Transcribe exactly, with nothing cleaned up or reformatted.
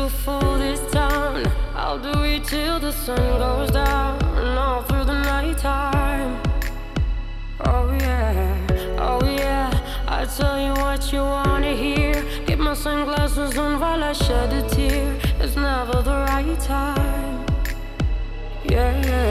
to fool this town. I'll do it till the sun goes down and all through the night time. Oh yeah, oh yeah, I tell you what you wanna hear. Keep my sunglasses on while I shed a tear. It's never the right time. Yeah, yeah.